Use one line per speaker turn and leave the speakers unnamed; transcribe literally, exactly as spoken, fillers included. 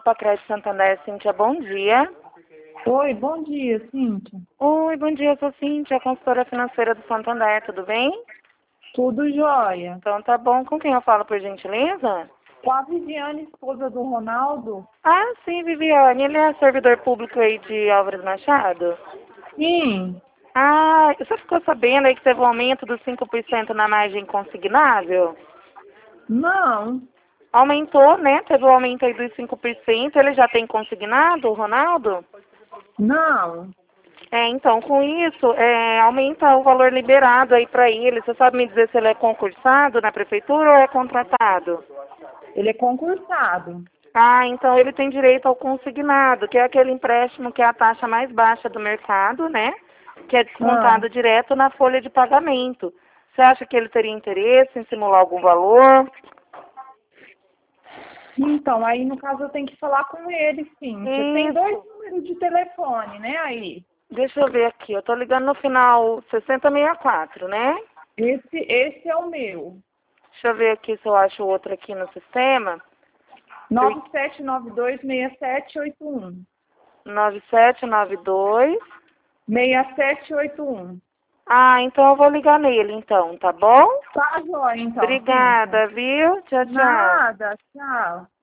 Crédito Santander, Cíntia, bom dia.
Oi, bom dia, Cíntia.
Oi, bom dia, eu sou Cíntia, consultora financeira do Santander, tudo bem?
Tudo jóia.
Então tá bom, com quem eu falo, por gentileza?
Com a Viviane, esposa do Ronaldo?
Ah, sim, Viviane, ele é servidor público aí de Álvares Machado?
Sim.
Ah, você ficou sabendo aí que teve um aumento dos cinco por cento na margem consignável?
Não.
Aumentou, né? Teve um aumento aí dos cinco por cento, ele já tem consignado, o Ronaldo?
Não.
É, então, com isso, é, aumenta o valor liberado aí para ele. Você sabe me dizer se ele é concursado na prefeitura ou é contratado?
Ele é concursado.
Ah, então ele tem direito ao consignado, que é aquele empréstimo que é a taxa mais baixa do mercado, né? Que é
Ah.
descontado direto na folha de pagamento. Você acha que ele teria interesse em simular algum valor?
Então, aí no caso eu tenho que falar com ele, Cíntia. Tem dois
Isso.
números de telefone, né, aí?
Deixa eu ver aqui. Eu tô ligando no final sessenta sessenta e quatro, né?
Esse, esse é o meu.
Deixa eu ver aqui se eu acho outro aqui no sistema.
nove sete nove dois, seis sete oito um.
nove sete nove dois.
seis sete oito um.
Ah, então eu vou ligar nele, então, tá bom?
Tá jóia, então,
Obrigada,
Cíntia.
viu? Tchau, tchau.
Nada, tchau.